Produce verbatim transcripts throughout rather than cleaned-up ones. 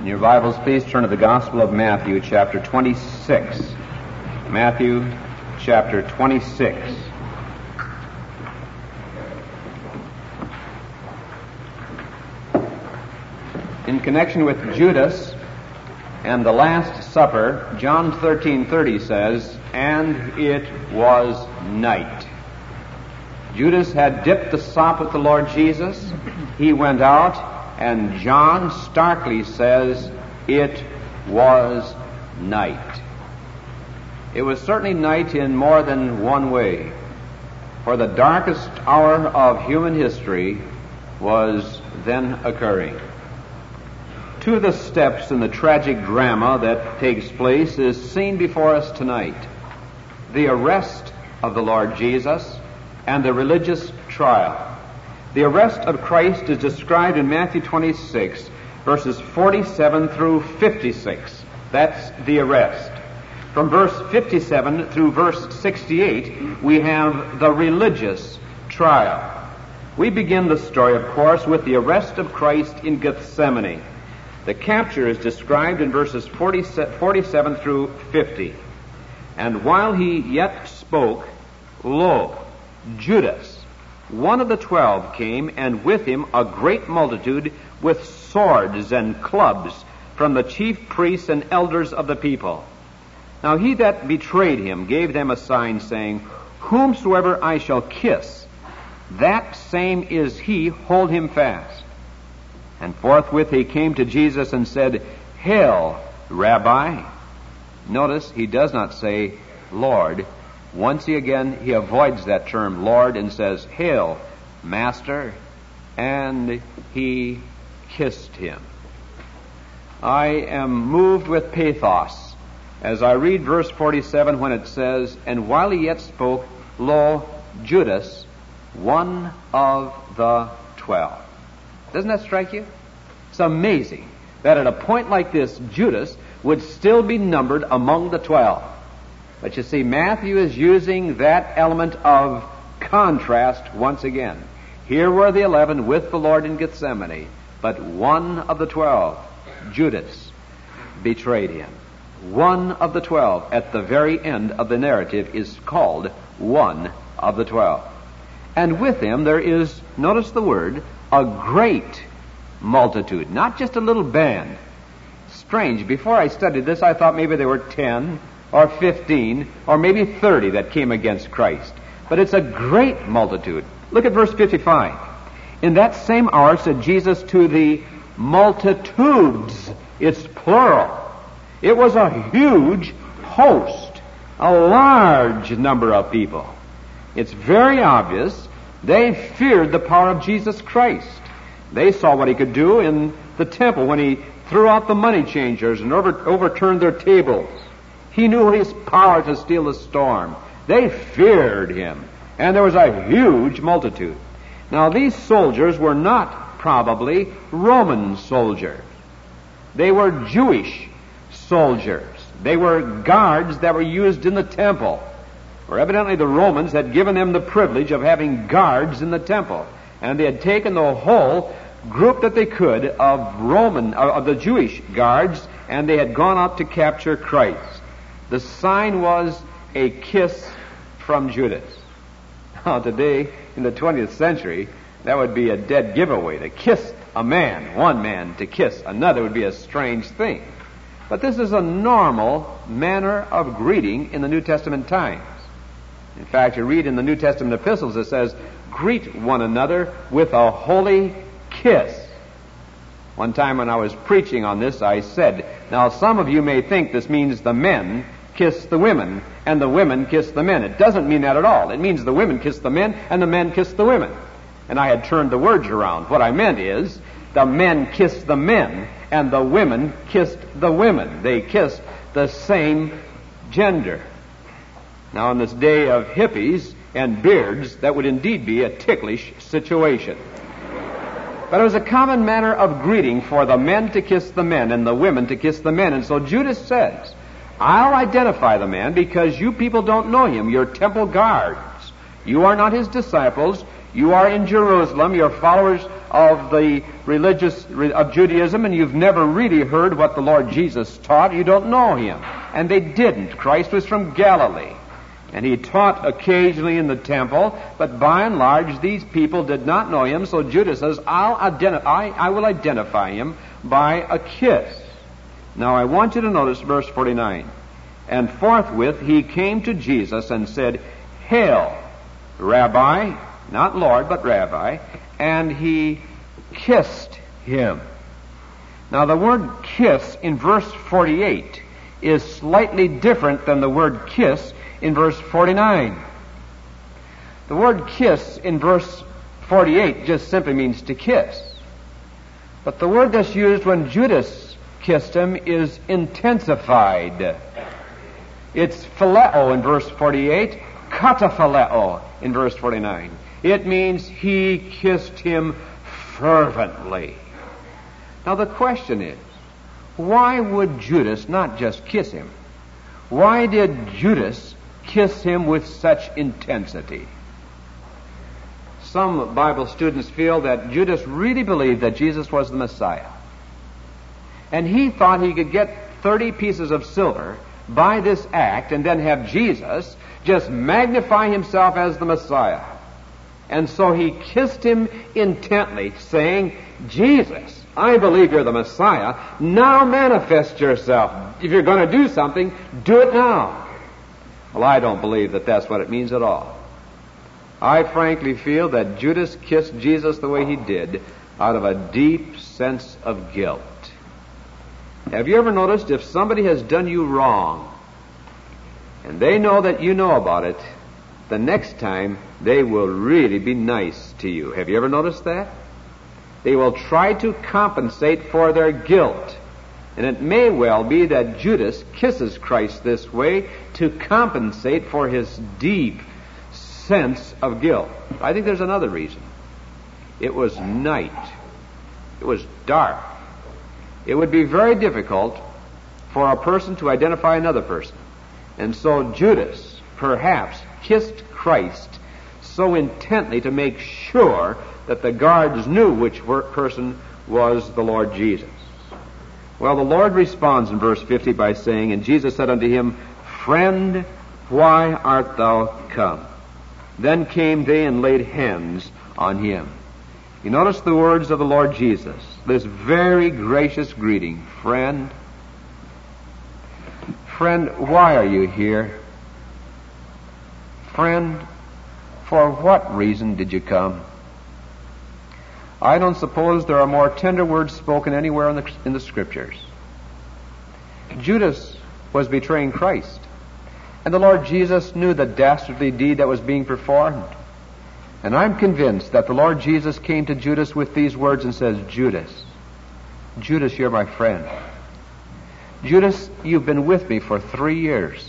In your Bibles, please turn to the Gospel of Matthew, chapter twenty-six. Matthew, chapter twenty-six. In connection with Judas and the Last Supper, John thirteen thirty says, "And it was night." Judas had dipped the sop with the Lord Jesus. He went out, and John starkly says, "It was night." It was certainly night in more than one way, for the darkest hour of human history was then occurring. Two of the steps in the tragic drama that takes place is seen before us tonight: the arrest of the Lord Jesus and the religious trial. The arrest of Christ is described in Matthew twenty-six, verses forty-seven through fifty-six. That's the arrest. From verse fifty-seven through verse sixty-eight, we have the religious trial. We begin the story, of course, with the arrest of Christ in Gethsemane. The capture is described in verses forty-seven through fifty. "And while he yet spoke, lo, Judas, one of the twelve, came, and with him a great multitude with swords and clubs from the chief priests and elders of the people. Now he that betrayed him gave them a sign, saying, Whomsoever I shall kiss, that same is he, hold him fast. And forthwith he came to Jesus and said, Hail, Rabbi." Notice he does not say Lord. Once he again, he avoids that term Lord and says, Hail, Master, and he kissed him. I am moved with pathos as I read verse forty-seven when it says, "And while he yet spoke, lo, Judas, one of the twelve." Doesn't that strike you? It's amazing that at a point like this, Judas would still be numbered among the twelve. But you see, Matthew is using that element of contrast once again. Here were the eleven with the Lord in Gethsemane, but one of the twelve, Judas, betrayed him. One of the twelve, at the very end of the narrative, is called one of the twelve. And with him there is, notice the word, a great multitude, not just a little band. Strange, before I studied this, I thought maybe there were ten or fifteen, or maybe thirty that came against Christ. But it's a great multitude. Look at verse fifty-five. "In that same hour said Jesus to the multitudes," it's plural. It was a huge host, a large number of people. It's very obvious they feared the power of Jesus Christ. They saw what he could do in the temple when he threw out the money changers and over, overturned their tables. He knew his power to still the storm. They feared him. And there was a huge multitude. Now, these soldiers were not probably Roman soldiers. They were Jewish soldiers. They were guards that were used in the temple. For evidently the Romans had given them the privilege of having guards in the temple. And they had taken the whole group that they could of Roman, of the Jewish guards, and they had gone out to capture Christ. The sign was a kiss from Judas. Now, today, in the twentieth century, that would be a dead giveaway. To kiss a man, one man, to kiss another would be a strange thing. But this is a normal manner of greeting in the New Testament times. In fact, you read in the New Testament epistles, it says, "Greet one another with a holy kiss." One time when I was preaching on this, I said, now some of you may think this means the men kiss the women and the women kiss the men. It doesn't mean that at all. It means the women kiss the men and the men kiss the women. And I had turned the words around. What I meant is the men kissed the men and the women kissed the women. They kissed the same gender. Now, in this day of hippies and beards, that would indeed be a ticklish situation. But it was a common manner of greeting for the men to kiss the men and the women to kiss the men. And so Judas says, I'll identify the man because you people don't know him. You're temple guards. You are not his disciples. You are in Jerusalem. You're followers of the religious of Judaism, and you've never really heard what the Lord Jesus taught, you don't know him. And they didn't. Christ was from Galilee, and he taught occasionally in the temple, but by and large these people did not know him. So Judas says, I'll identify, I will identify him by a kiss. Now I want you to notice verse forty-nine. And forthwith he came to Jesus and said, Hail, Rabbi, not Lord, but Rabbi, and he kissed him. Now the word kiss in verse forty-eight is slightly different than the word kiss in verse forty-nine. The word kiss in verse forty-eight just simply means to kiss. But the word that's used when Judas kissed him is intensified. It's phileo in verse forty-eight, kataphileo in verse forty-nine. It means he kissed him fervently. Now the question is, why would Judas not just kiss him? Why did Judas kiss him with such intensity? Some Bible students feel that Judas really believed that Jesus was the Messiah. And he thought he could get thirty pieces of silver by this act and then have Jesus just magnify himself as the Messiah. And so he kissed him intently, saying, Jesus, I believe you're the Messiah. Now manifest yourself. If you're going to do something, do it now. Well, I don't believe that that's what it means at all. I frankly feel that Judas kissed Jesus the way he did out of a deep sense of guilt. Have you ever noticed if somebody has done you wrong and they know that you know about it, the next time they will really be nice to you? Have you ever noticed that? They will try to compensate for their guilt. And it may well be that Judas kisses Christ this way to compensate for his deep sense of guilt. I think there's another reason. It was night. It was dark. It would be very difficult for a person to identify another person. And so Judas perhaps kissed Christ so intently to make sure that the guards knew which person was the Lord Jesus. Well, the Lord responds in verse fifty by saying, And Jesus said unto him, Friend, why art thou come? Then came they and laid hands on him. You notice the words of the Lord Jesus, this very gracious greeting. Friend, friend, why are you here? Friend, for what reason did you come? I don't suppose there are more tender words spoken anywhere in the, in the Scriptures. Judas was betraying Christ, and the Lord Jesus knew the dastardly deed that was being performed. And I'm convinced that the Lord Jesus came to Judas with these words and says, Judas, Judas, you're my friend. Judas, you've been with me for three years.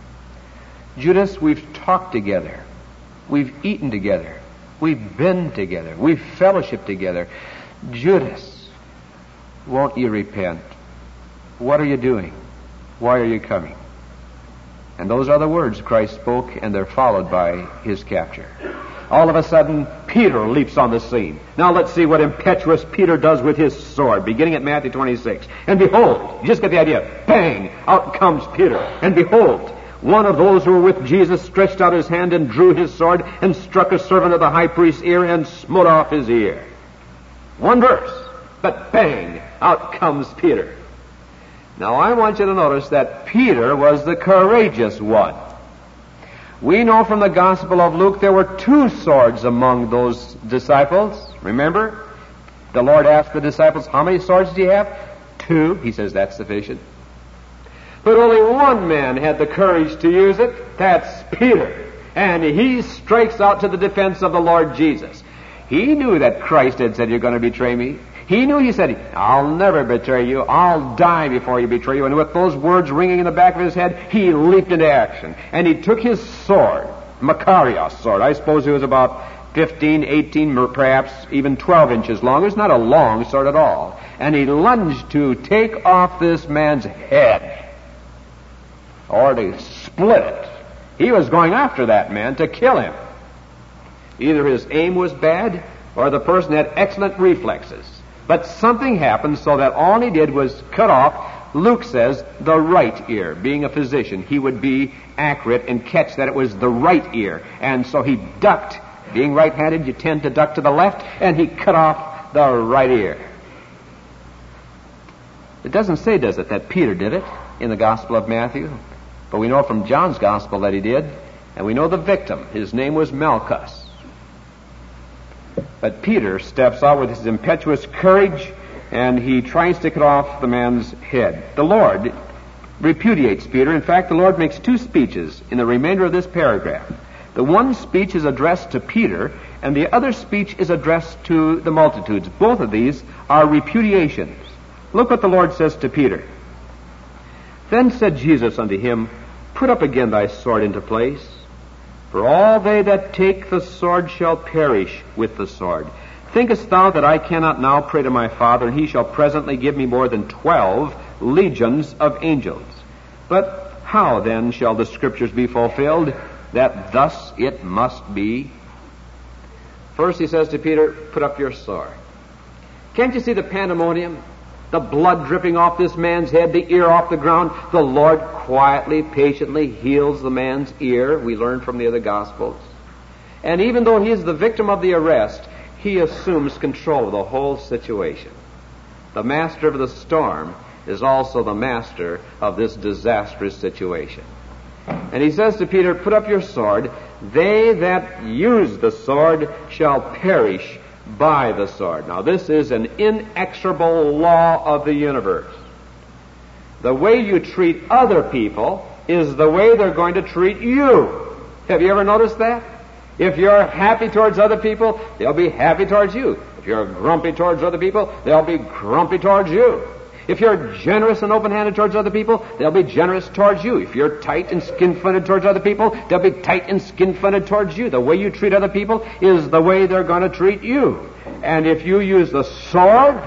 Judas, we've talked together. We've eaten together. We've been together. We've fellowshiped together. Judas, won't you repent? What are you doing? Why are you coming? And those are the words Christ spoke, and they're followed by his capture. All of a sudden, Peter leaps on the scene. Now let's see what impetuous Peter does with his sword, beginning at Matthew twenty-six. And behold, you just get the idea, bang, out comes Peter. And behold, one of those who were with Jesus stretched out his hand and drew his sword and struck a servant of the high priest's ear and smote off his ear. One verse, but bang, out comes Peter. Now I want you to notice that Peter was the courageous one. We know from the Gospel of Luke there were two swords among those disciples. Remember? The Lord asked the disciples, how many swords do you have? Two. He says, that's sufficient. But only one man had the courage to use it. That's Peter. And he strikes out to the defense of the Lord Jesus. He knew that Christ had said, you're going to betray me. He knew, he said, I'll never betray you. I'll die before you betray you. And with those words ringing in the back of his head, he leaped into action. And he took his sword, Makarios sword. I suppose it was about fifteen, eighteen, perhaps even twelve inches long. It's not a long sword at all. And he lunged to take off this man's head, or to split it. He was going after that man to kill him. Either his aim was bad, or the person had excellent reflexes. But something happened so that all he did was cut off, Luke says, the right ear. Being a physician, he would be accurate and catch that it was the right ear. And so he ducked. Being right-handed, you tend to duck to the left, and he cut off the right ear. It doesn't say, does it, that Peter did it in the Gospel of Matthew? But we know from John's Gospel that he did, and we know the victim. His name was Malchus. But Peter steps out with his impetuous courage, and he tries to cut off the man's head. The Lord repudiates Peter. In fact, the Lord makes two speeches in the remainder of this paragraph. The one speech is addressed to Peter, and the other speech is addressed to the multitudes. Both of these are repudiations. Look what the Lord says to Peter. Then said Jesus unto him, Put up again thy sword into place. For all they that take the sword shall perish with the sword. Thinkest thou that I cannot now pray to my Father, and he shall presently give me more than twelve legions of angels? But how then shall the Scriptures be fulfilled, that thus it must be? First he says to Peter, put up your sword. Can't you see the pandemonium? The blood dripping off this man's head, the ear off the ground. The Lord quietly, patiently heals the man's ear. We learn from the other Gospels. And even though he is the victim of the arrest, he assumes control of the whole situation. The master of the storm is also the master of this disastrous situation. And he says to Peter, put up your sword. They that use the sword shall perish by the sword. Now, this is an inexorable law of the universe. The way you treat other people is the way they're going to treat you. Have you ever noticed that? If you're happy towards other people, they'll be happy towards you. If you're grumpy towards other people, they'll be grumpy towards you. If you're generous and open-handed towards other people, they'll be generous towards you. If you're tight and skin-fronted towards other people, they'll be tight and skin-fronted towards you. The way you treat other people is the way they're going to treat you. And if you use the sword,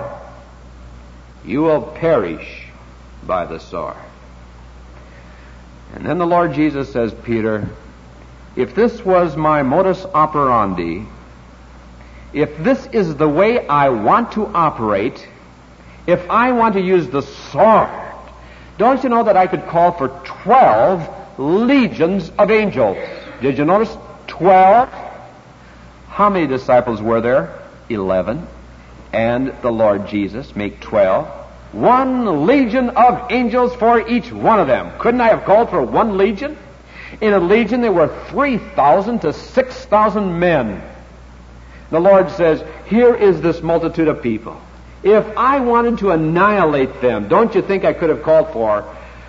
you will perish by the sword. And then the Lord Jesus says, Peter, if this was my modus operandi, if this is the way I want to operate, if I want to use the sword, don't you know that I could call for twelve legions of angels? Did you notice? Twelve. How many disciples were there? Eleven. And the Lord Jesus make twelve. One legion of angels for each one of them. Couldn't I have called for one legion? In a legion there were three thousand to six thousand men. The Lord says, here is this multitude of people. If I wanted to annihilate them, don't you think I could have called for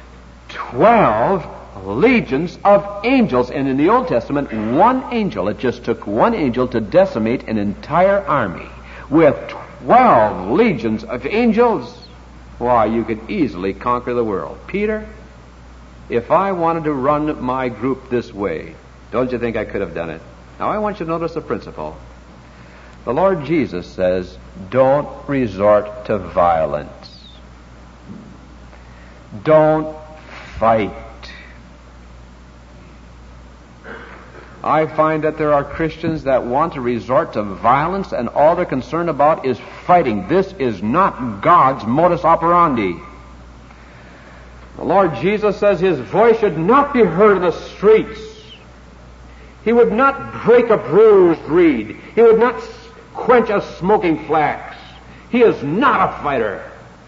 twelve legions of angels? And in the Old Testament, one angel, it just took one angel to decimate an entire army. With twelve legions of angels, why, you could easily conquer the world. Peter, if I wanted to run my group this way, don't you think I could have done it? Now I want you to notice the principle. The Lord Jesus says, don't resort to violence. Don't fight. I find that there are Christians that want to resort to violence, and all they're concerned about is fighting. This is not God's modus operandi. The Lord Jesus says his voice should not be heard in the streets. He would not break a bruised reed. He would not quench a smoking flax. He is not a fighter.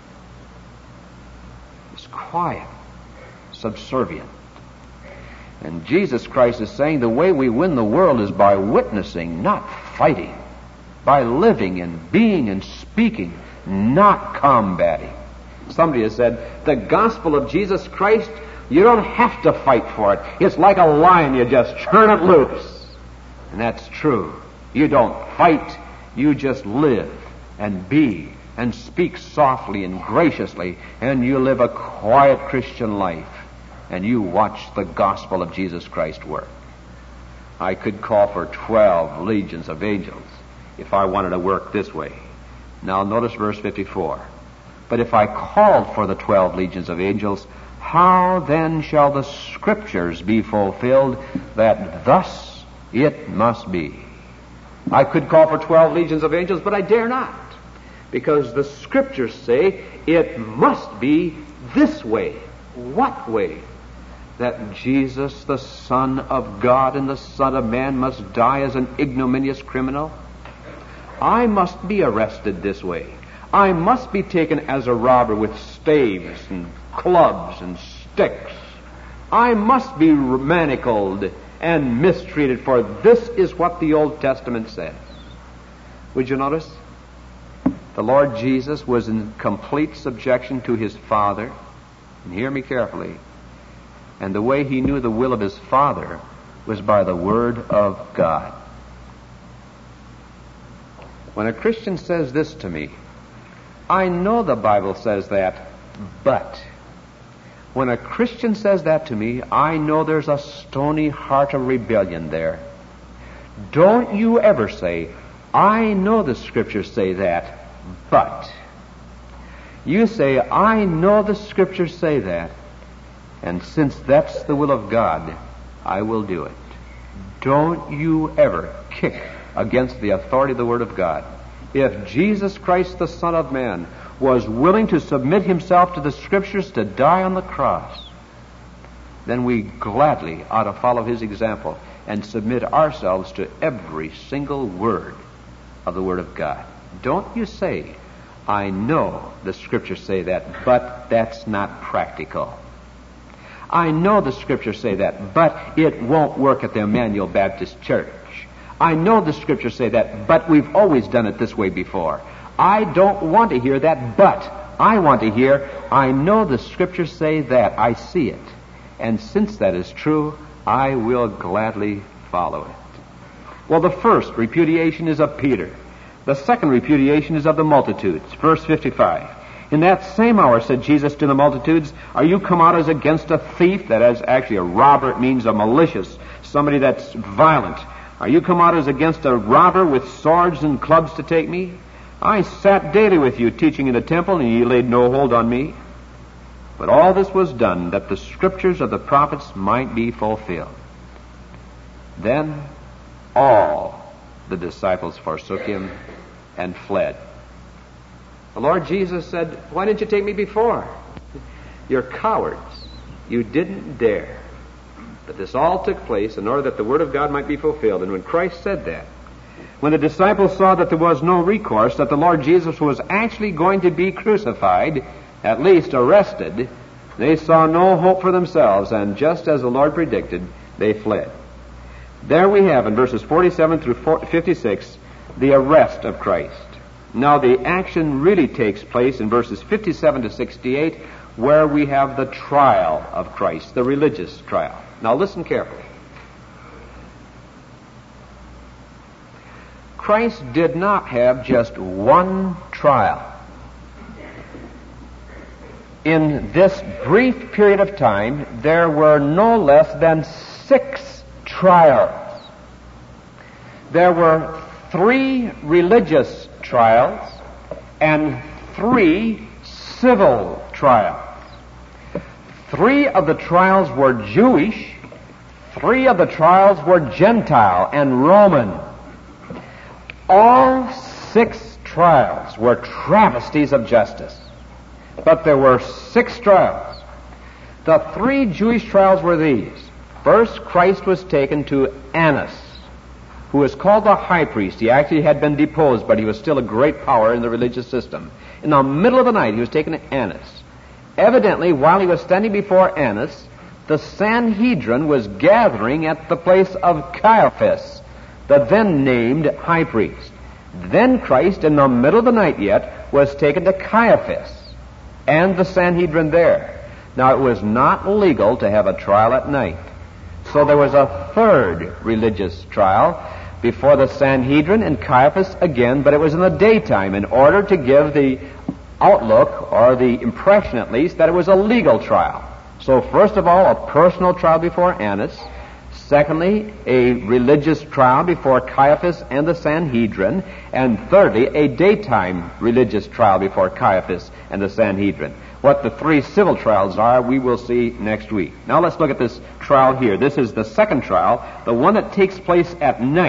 He's quiet, subservient. And Jesus Christ is saying the way we win the world is by witnessing, not fighting. By living and being and speaking, not combating. Somebody has said, the gospel of Jesus Christ, you don't have to fight for it. It's like a lion, you just turn it loose. And that's true. You don't fight. You just live and be and speak softly and graciously, and you live a quiet Christian life, and you watch the gospel of Jesus Christ work. I could call for twelve legions of angels if I wanted to work this way. Now notice verse fifty-four. But if I called for the twelve legions of angels, how then shall the Scriptures be fulfilled, that thus it must be? I could call for twelve legions of angels, but I dare not, because the Scriptures say it must be this way. What way? That Jesus, the Son of God and the Son of Man, must die as an ignominious criminal? I must be arrested this way. I must be taken as a robber with staves and clubs and sticks. I must be manacled and mistreated, for this is what the Old Testament says. Would you notice? The Lord Jesus was in complete subjection to his Father. And hear me carefully. And the way he knew the will of his Father was by the Word of God. When a Christian says this to me, I know the Bible says that, but when a Christian says that to me, I know there's a stony heart of rebellion there. Don't you ever say, I know the Scriptures say that, but. You say, I know the Scriptures say that, and since that's the will of God, I will do it. Don't you ever kick against the authority of the Word of God. If Jesus Christ, the Son of Man, was willing to submit himself to the Scriptures to die on the cross, then we gladly ought to follow his example and submit ourselves to every single word of the Word of God. Don't you say, I know the Scriptures say that, but that's not practical. I know the Scriptures say that, but it won't work at the Emmanuel Baptist Church. I know the Scriptures say that, but we've always done it this way before. I don't want to hear that, but I want to hear, I know the Scriptures say that. I see it. And since that is true, I will gladly follow it. Well, the first repudiation is of Peter. The second repudiation is of the multitudes. Verse fifty-five. In that same hour said Jesus to the multitudes, are you come out as against a thief? That is actually a robber. It means a malicious, somebody that's violent. Are you come out as against a robber with swords and clubs to take me? I sat daily with you teaching in the temple, and ye laid no hold on me. But all this was done that the Scriptures of the prophets might be fulfilled. Then all the disciples forsook him and fled. The Lord Jesus said, why didn't you take me before? You're cowards. You didn't dare. But this all took place in order that the Word of God might be fulfilled. And when Christ said that, when the disciples saw that there was no recourse, that the Lord Jesus was actually going to be crucified, at least arrested, they saw no hope for themselves, and just as the Lord predicted, they fled. There we have in verses forty-seven through fifty-six the arrest of Christ. Now the action really takes place in verses fifty-seven to sixty-eight, where we have the trial of Christ, the religious trial. Now listen carefully. Christ did not have just one trial. In this brief period of time, there were no less than six trials. There were three religious trials and three civil trials. Three of the trials were Jewish, three of the trials were Gentile and Roman. All six trials were travesties of justice, but there were six trials. The three Jewish trials were these. First, Christ was taken to Annas, who was called the high priest. He actually had been deposed, but he was still a great power in the religious system. In the middle of the night, he was taken to Annas. Evidently, while he was standing before Annas, the Sanhedrin was gathering at the place of Caiaphas, the then named high priest. Then Christ, in the middle of the night yet, was taken to Caiaphas and the Sanhedrin there. Now, it was not legal to have a trial at night. So there was a third religious trial before the Sanhedrin and Caiaphas again, but it was in the daytime in order to give the outlook, or the impression at least, that it was a legal trial. So first of all, a personal trial before Annas. Secondly, a religious trial before Caiaphas and the Sanhedrin. And thirdly, a daytime religious trial before Caiaphas and the Sanhedrin. What the three civil trials are, we will see next week. Now let's look at this trial here. This is the second trial, the one that takes place at night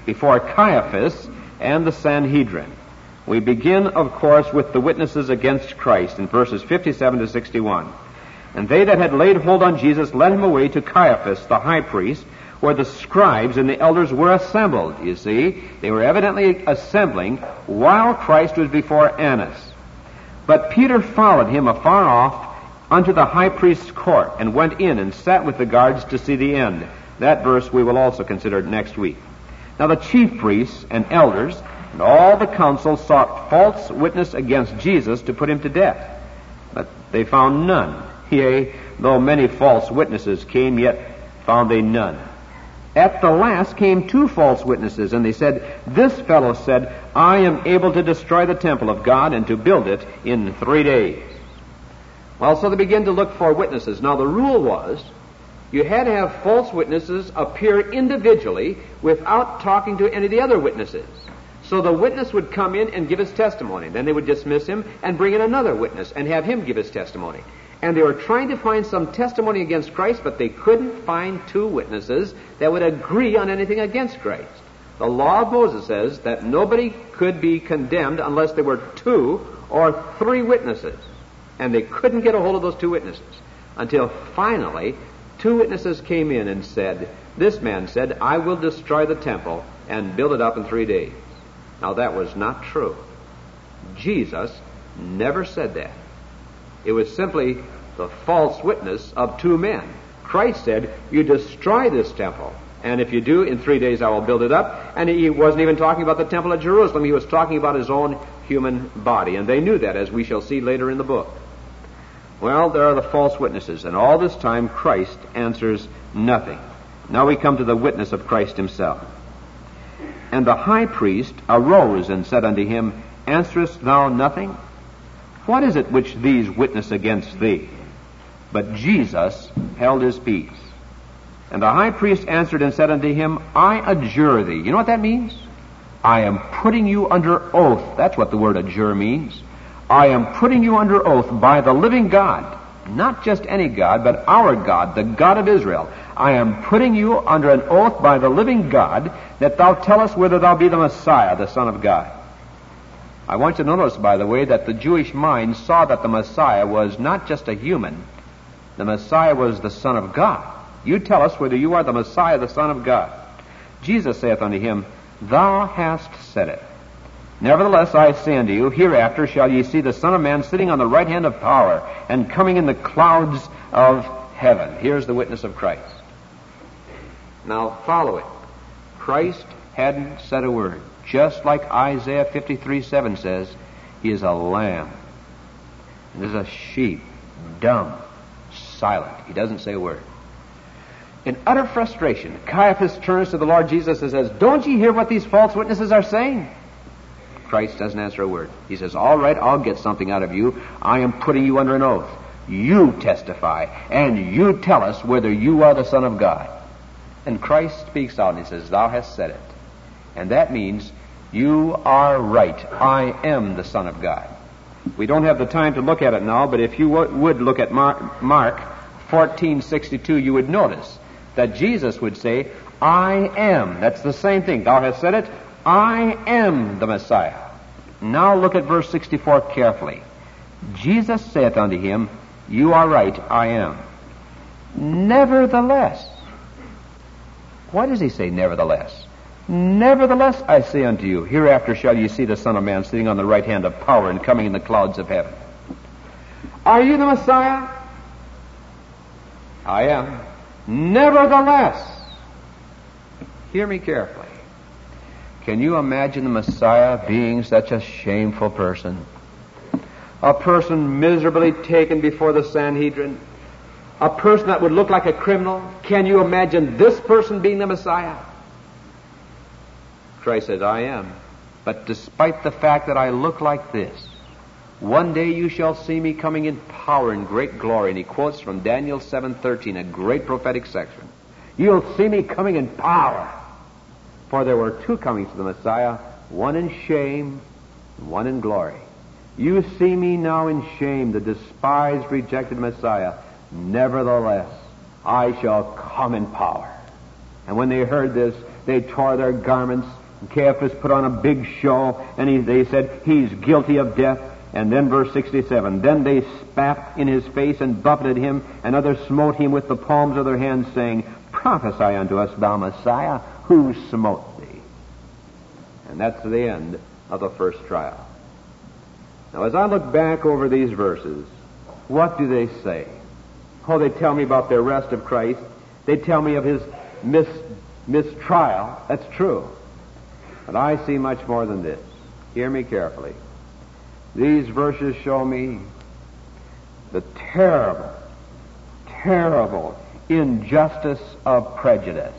before Caiaphas and the Sanhedrin. We begin, of course, with the witnesses against Christ in verses fifty-seven to sixty-one. And they that had laid hold on Jesus led him away to Caiaphas, the high priest, where the scribes and the elders were assembled. You see, they were evidently assembling while Christ was before Annas. But Peter followed him afar off unto the high priest's court, and went in and sat with the guards to see the end. That verse we will also consider next week. Now the chief priests and elders and all the council sought false witness against Jesus to put him to death. But they found none. Yea, though many false witnesses came, yet found they none. At the last came two false witnesses, and they said, This fellow said, I am able to destroy the temple of God and to build it in three days. Well, so they began to look for witnesses. Now the rule was, you had to have false witnesses appear individually without talking to any of the other witnesses. So the witness would come in and give his testimony. Then they would dismiss him and bring in another witness and have him give his testimony. And they were trying to find some testimony against Christ, but they couldn't find two witnesses that would agree on anything against Christ. The law of Moses says that nobody could be condemned unless there were two or three witnesses. And they couldn't get a hold of those two witnesses until finally two witnesses came in and said, This man said, I will destroy the temple and build it up in three days. Now that was not true. Jesus never said that. It was simply the false witness of two men. Christ said, you destroy this temple, and if you do, in three days I will build it up. And he wasn't even talking about the temple at Jerusalem. He was talking about his own human body, and they knew that, as we shall see later in the book. Well, there are the false witnesses, and all this time Christ answers nothing. Now we come to the witness of Christ himself. And the high priest arose and said unto him, Answerest thou nothing? What is it which these witness against thee? But Jesus held his peace. And the high priest answered and said unto him, I adjure thee. You know what that means? I am putting you under oath. That's what the word adjure means. I am putting you under oath by the living God. Not just any God, but our God, the God of Israel. I am putting you under an oath by the living God, that thou tell us whether thou be the Messiah, the Son of God. I want you to notice, by the way, that the Jewish mind saw that the Messiah was not just a human. The Messiah was the Son of God. You tell us whether you are the Messiah, the Son of God. Jesus saith unto him, Thou hast said it. Nevertheless, I say unto you, hereafter shall ye see the Son of Man sitting on the right hand of power, and coming in the clouds of heaven. Here's the witness of Christ. Now follow it. Christ hadn't said a word. Just like Isaiah fifty-three seven says, he is a lamb. And there's a sheep, dumb, silent. He doesn't say a word. In utter frustration, Caiaphas turns to the Lord Jesus and says, Don't you hear what these false witnesses are saying? Christ doesn't answer a word. He says, All right, I'll get something out of you. I am putting you under an oath. You testify, and you tell us whether you are the Son of God. And Christ speaks out and he says, Thou hast said it. And that means, you are right. I am the Son of God. We don't have the time to look at it now, but if you w- would look at Mark, Mark fourteen sixty-two, you would notice that Jesus would say, I am. That's the same thing. Thou hast said it. I am the Messiah. Now look at verse sixty-four carefully. Jesus saith unto him, You are right, I am. Nevertheless. Why does he say nevertheless? Nevertheless, I say unto you, hereafter shall ye see the Son of Man sitting on the right hand of power and coming in the clouds of heaven. Are you the Messiah? I am. Nevertheless. Hear me carefully. Can you imagine the Messiah being such a shameful person? A person miserably taken before the Sanhedrin? A person that would look like a criminal? Can you imagine this person being the Messiah? Christ says, I am. But despite the fact that I look like this, one day you shall see me coming in power and great glory. And he quotes from Daniel seven thirteen, a great prophetic section. You'll see me coming in power. For there were two comings to the Messiah, one in shame, and one in glory. You see me now in shame, the despised, rejected Messiah. Nevertheless, I shall come in power. And when they heard this, They tore their garments. Caiaphas put on a big show, and he, they said, he's guilty of death. And then verse sixty-seven, then they spat in his face and buffeted him, and others smote him with the palms of their hands, saying, prophesy unto us, thou Messiah, who smote thee? And that's the end of the first trial. Now, as I look back over these verses, what do they say? Oh, they tell me about the arrest of Christ. They tell me of his mis mistrial. That's true. But I see much more than this. Hear me carefully. These verses show me the terrible, terrible injustice of prejudice.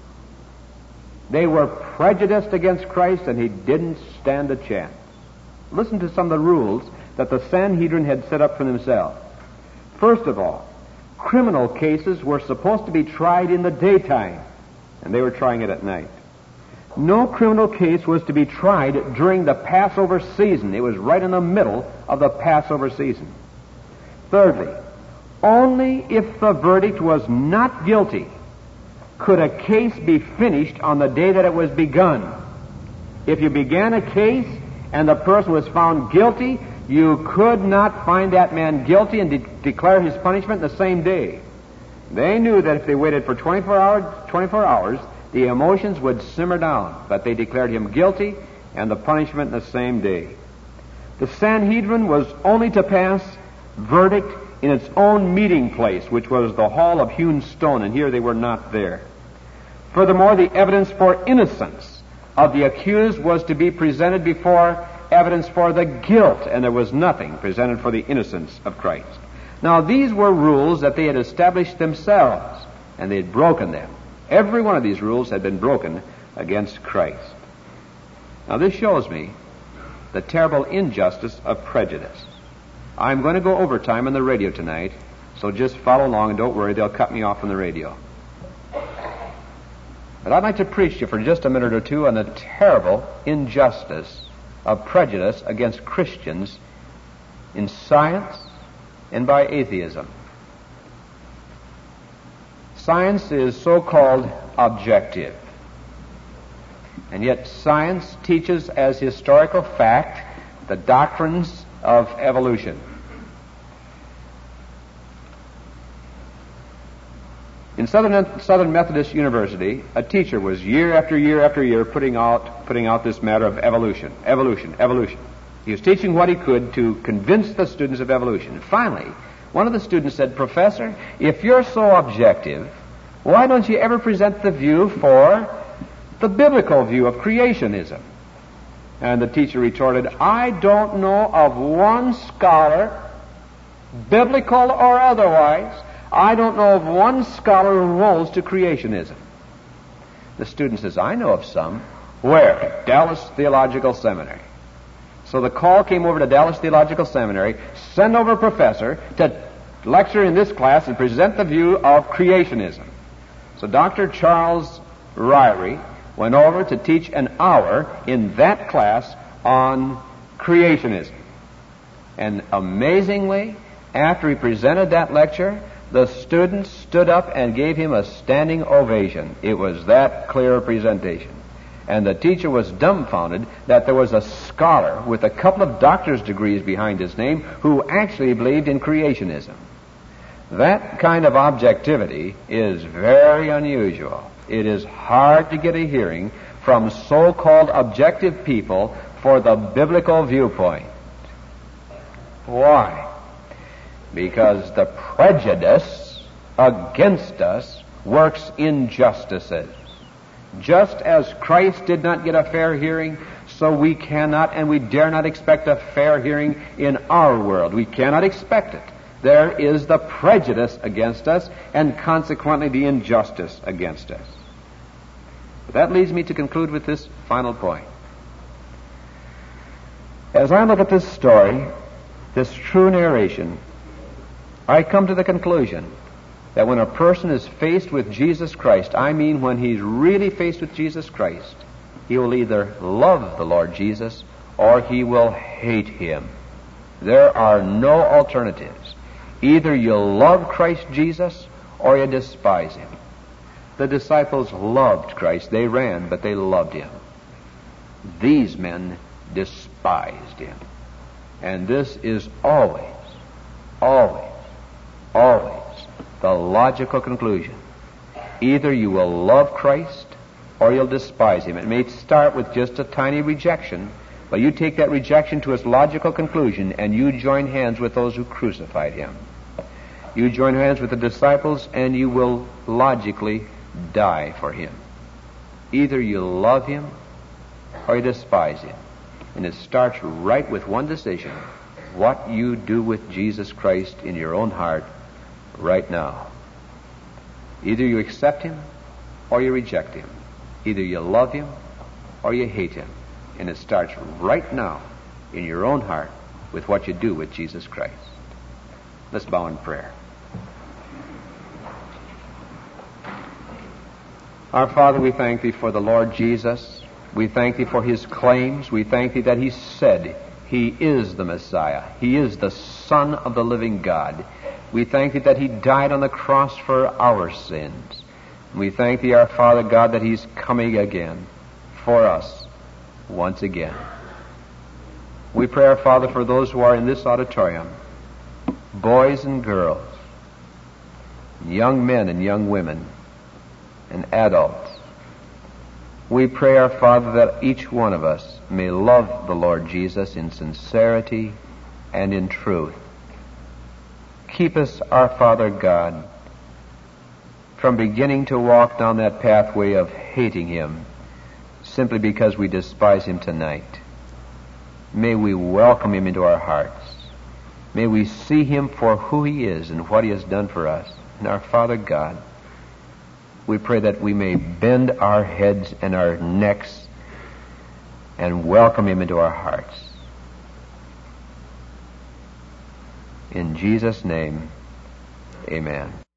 They were prejudiced against Christ, and he didn't stand a chance. Listen to some of the rules that the Sanhedrin had set up for themselves. First of all, criminal cases were supposed to be tried in the daytime, and they were trying it at night. No criminal case was to be tried during the Passover season. It was right in the middle of the Passover season. Thirdly, only if the verdict was not guilty could a case be finished on the day that it was begun. If you began a case and the person was found guilty, you could not find that man guilty and de- declare his punishment the same day. They knew that if they waited for twenty-four hours, twenty-four hours, the emotions would simmer down, but they declared him guilty and the punishment the same day. The Sanhedrin was only to pass verdict in its own meeting place, which was the hall of hewn stone, and here they were not there. Furthermore, the evidence for innocence of the accused was to be presented before evidence for the guilt, and there was nothing presented for the innocence of Christ. Now, these were rules that they had established themselves, and they had broken them. Every one of these rules had been broken against Christ. Now, this shows me the terrible injustice of prejudice. I'm going to go overtime on the radio tonight, so just follow along and don't worry, they'll cut me off on the radio. But I'd like to preach to you for just a minute or two on the terrible injustice of prejudice against Christians in science and by atheism. Science is so-called objective, and yet science teaches as historical fact the doctrines of evolution. In Southern, Southern Methodist University, a teacher was year after year after year putting out, putting out this matter of evolution, evolution, evolution. He was teaching what he could to convince the students of evolution. And finally, one of the students said, Professor, if you're so objective, why don't you ever present the view for the biblical view of creationism? And the teacher retorted, I don't know of one scholar, biblical or otherwise, I don't know of one scholar who holds to creationism. The student says, I know of some. Where? Dallas Theological Seminary. So the call came over to Dallas Theological Seminary, send over a professor to lecture in this class and present the view of creationism. So Doctor Charles Ryrie went over to teach an hour in that class on creationism. And amazingly, after he presented that lecture, the students stood up and gave him a standing ovation. It was that clear a presentation. And the teacher was dumbfounded that there was a scholar with a couple of doctor's degrees behind his name who actually believed in creationism. That kind of objectivity is very unusual. It is hard to get a hearing from so-called objective people for the biblical viewpoint. Why? Because the prejudice against us works injustices. Just as Christ did not get a fair hearing, so we cannot and we dare not expect a fair hearing in our world. We cannot expect it. There is the prejudice against us and consequently the injustice against us. But that leads me to conclude with this final point. As I look at this story, this true narration, I come to the conclusion that when a person is faced with Jesus Christ, I mean when he's really faced with Jesus Christ, he will either love the Lord Jesus or he will hate him. There are no alternatives. Either you love Christ Jesus or you despise him. The disciples loved Christ. They ran, but they loved him. These men despised him. And this is always, always, always the logical conclusion. Either you will love Christ or you'll despise him. It may start with just a tiny rejection, but you take that rejection to its logical conclusion and you join hands with those who crucified him. You join hands with the disciples and you will logically die for him. Either you love him or you despise him. And it starts right with one decision: what you do with Jesus Christ in your own heart right now. Either you accept him or you reject him. Either you love him or you hate him. And it starts right now in your own heart with what you do with Jesus Christ. Let's bow in prayer. Our Father, we thank thee for the Lord Jesus. We thank thee for his claims. We thank thee that he said he is the Messiah. He is the Son of the living God. We thank thee that he died on the cross for our sins. We thank thee, our Father God, that he's coming again for us once again. We pray, our Father, for those who are in this auditorium, boys and girls, young men and young women, and adults. We pray, our Father, that each one of us may love the Lord Jesus in sincerity and in truth. Keep us, our Father God, from beginning to walk down that pathway of hating him simply because we despise him tonight. May we welcome him into our hearts. May we see him for who he is and what he has done for us. And our Father God, we pray that we may bend our heads and our necks and welcome him into our hearts. In Jesus' name, amen.